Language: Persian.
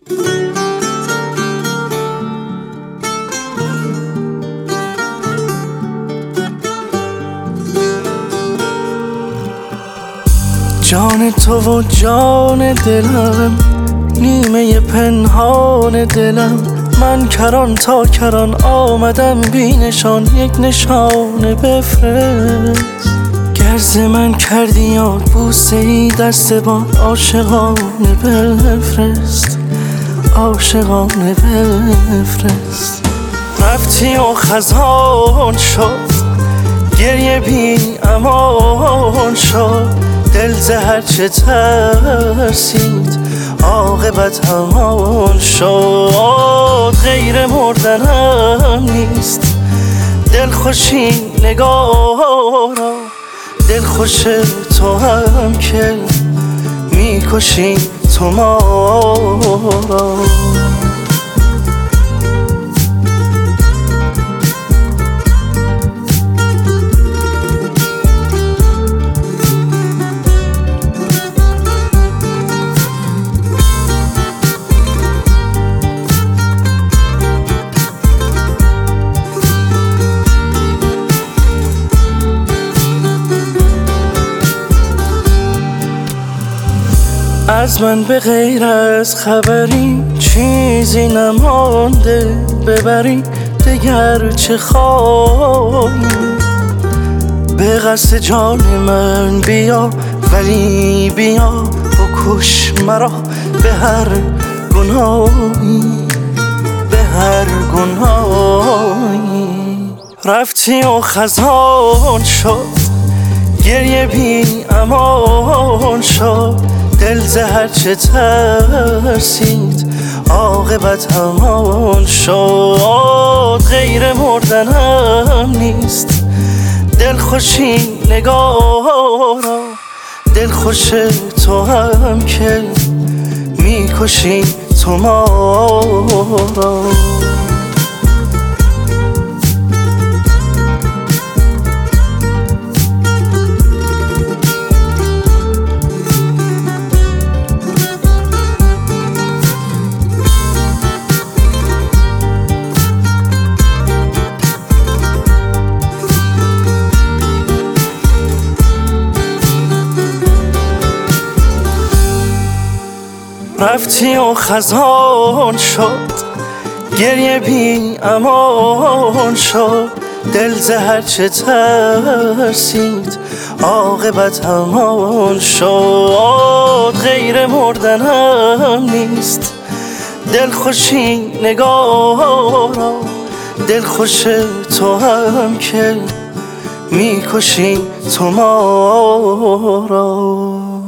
جان تو و جان دلم، نیمه پنهان دلم. من کران تا کران آمدم بی نشان، یک نشانه بفرست. گرز من کردی یاد بوسه ای دست باد، عاشقانه بفرست، عاشقانه بفرست. رفتی و خزان شد، گریه بی امان شد. دل ز هر چه ترسید عاقبت همان شد. غیر مردنم نیست دلخوشی نگارا، دلخوش تو هم که میکشی تو ما را. از من به غیر از خبری چیزی نمانده، ببری دگر چه خواهی؟ به قصد جان من بیا، ولی بیا بکش مرا به هر گناهی، به هر گناهی. رفتی و خزان شد، گریه بی امان شد. دل ز هر چه ترسید عاقبت همان شد. غیر مردنم نیست دلخوشی نگارا، دلخوش تو هم که میکشی تو ما را. رفتی و خزان شد، گریه بی امان شد. دل ز هر چه ترسید عاقبت همان شد. غیر مردنم نیست دلخوشی نگارا، دلخوش تو هم که میکشی تو ما را.